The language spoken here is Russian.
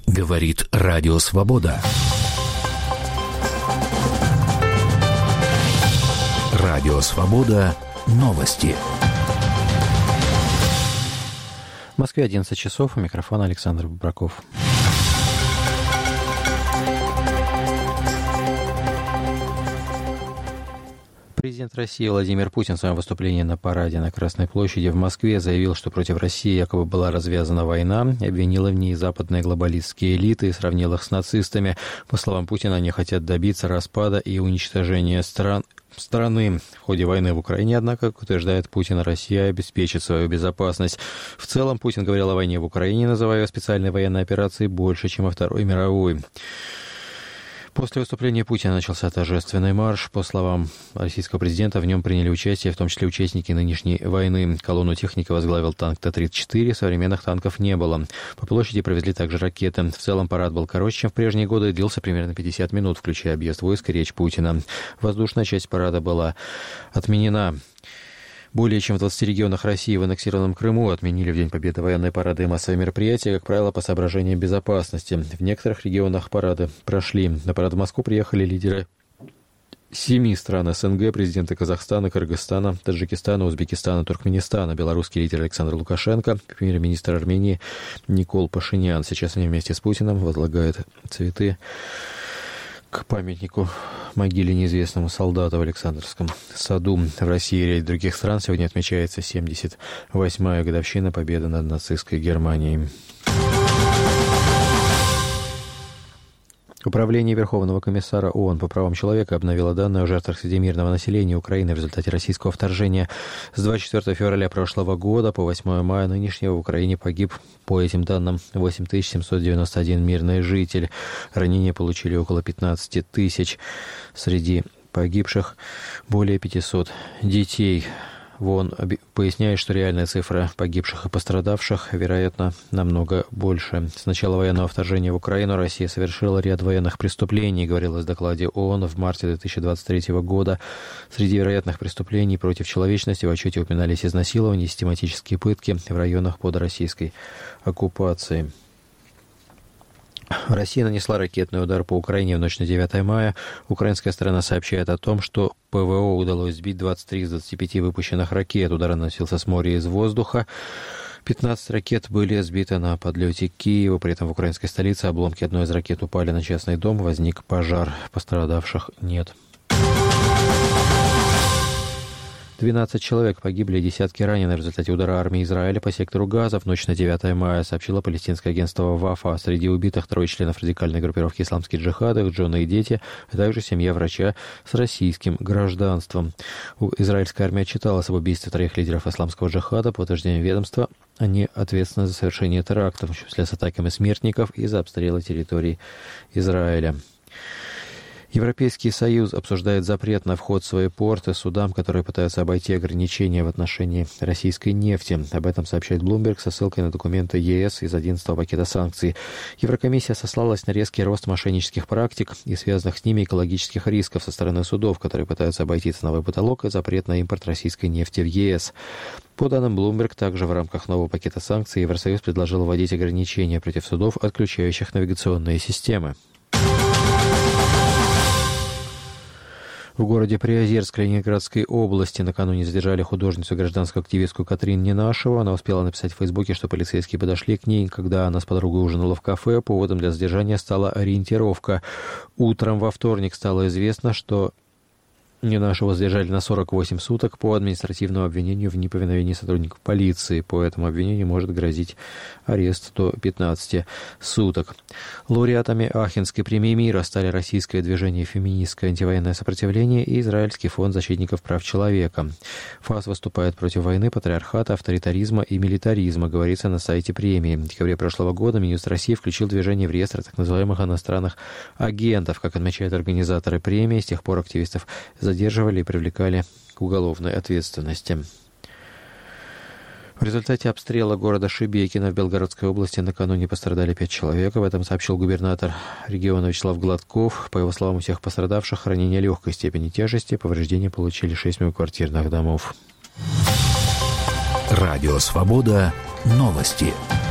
Говорит Радио Свобода. Радио Свобода. Новости. В Москве 11 часов. У микрофона Александр Бабраков. Президент России Владимир Путин в своем выступлении на параде на Красной площади в Москве заявил, что против России якобы была развязана война, обвинил в ней западные глобалистские элиты и сравнил их с нацистами. По словам Путина, они хотят добиться распада и уничтожения страны. В ходе войны в Украине, однако, как утверждает Путин, Россия обеспечит свою безопасность. В целом, Путин говорил о войне в Украине, называя ее специальной военной операцией больше, чем о Второй мировой. После выступления Путина начался торжественный марш. По словам российского президента, в нем приняли участие, в том числе участники нынешней войны. Колонну техники возглавил танк Т-34, современных танков не было. По площади провезли также ракеты. В целом парад был короче, чем в прежние годы, и длился примерно 50 минут, включая объезд войск и речь Путина. Воздушная часть парада была отменена. Более чем в 20 регионах России в аннексированном Крыму отменили в День Победы военные парады и массовые мероприятия, как правило, по соображениям безопасности. В некоторых регионах парады прошли. На парад в Москву приехали лидеры 7 стран СНГ, президенты Казахстана, Кыргызстана, Таджикистана, Узбекистана, Туркменистана, белорусский лидер Александр Лукашенко, премьер-министр Армении Никол Пашинян. Сейчас они вместе с Путиным возлагают цветы к памятнику могиле неизвестному солдату в Александровском саду. В России и ряде других стран сегодня отмечается 78-я годовщина победы над нацистской Германией. Управление Верховного комиссара ООН по правам человека обновило данные о жертвах среди мирного населения Украины в результате российского вторжения. С 24 февраля прошлого года по 8 мая нынешнего в Украине погиб, по этим данным, 8791 мирный житель. Ранения получили около 15 тысяч. Среди погибших более 500 детей. ООН поясняет, что реальная цифра погибших и пострадавших, вероятно, намного больше. С начала военного вторжения в Украину Россия совершила ряд военных преступлений, говорилось в докладе ООН в марте 2023 года. Среди вероятных преступлений против человечности в отчете упоминались изнасилования и систематические пытки в районах под российской оккупацией. Россия нанесла ракетный удар по Украине в ночь на 9 мая. Украинская сторона сообщает о том, что ПВО удалось сбить 23 из 25 выпущенных ракет. Удар наносился с моря и из воздуха. 15 ракет были сбиты на подлете к Киеву. При этом в украинской столице обломки одной из ракет упали на частный дом. Возник пожар. Пострадавших нет. 12 человек погибли и десятки ранены в результате удара армии Израиля по сектору Газа в ночь на 9 мая, сообщило палестинское агентство ВАФА. Среди убитых 3 членов радикальной группировки «Исламский джихад», их жены и дети, а также семья врача с российским гражданством. Израильская армия отчиталась об убийстве 3 лидеров исламского джихада. По утверждению ведомства, они ответственны за совершение терактов, в числе с атаками смертников и за обстрелы территорий Израиля. Европейский Союз обсуждает запрет на вход в свои порты судам, которые пытаются обойти ограничения в отношении российской нефти. Об этом сообщает Bloomberg со ссылкой на документы ЕС из 11-го пакета санкций. Еврокомиссия сослалась на резкий рост мошеннических практик и связанных с ними экологических рисков со стороны судов, которые пытаются обойти ценовой потолок и запрет на импорт российской нефти в ЕС. По данным Bloomberg, также в рамках нового пакета санкций Евросоюз предложил вводить ограничения против судов, отключающих навигационные системы. В городе Приозерск Ленинградской области накануне задержали художницу и гражданскую активистку Катрин Ненашеву. Она успела написать в Фейсбуке, что полицейские подошли к ней, когда она с подругой ужинала в кафе. Поводом для задержания стала ориентировка. Утром во вторник стало известно, что Ненашеву задержали на 48 суток по административному обвинению в неповиновении сотрудников полиции. По этому обвинению может грозить арест до 15 суток. Лауреатами Ахенской премии мира стали российское движение «Феминистское антивоенное сопротивление» и Израильский фонд защитников прав человека. ФАС выступает против войны, патриархата, авторитаризма и милитаризма, говорится на сайте премии. В декабре прошлого года Минюст России включил движение в реестр так называемых иностранных агентов. Как отмечают организаторы премии, с тех пор активистов задерживали и привлекали к уголовной ответственности. В результате обстрела города Шебекино в Белгородской области накануне пострадали 5 человек. Об этом сообщил губернатор региона Вячеслав Гладков. По его словам, у всех пострадавших ранения легкой степени тяжести. Повреждения получили 6 многоквартирных домов. Радио «Свобода». Новости.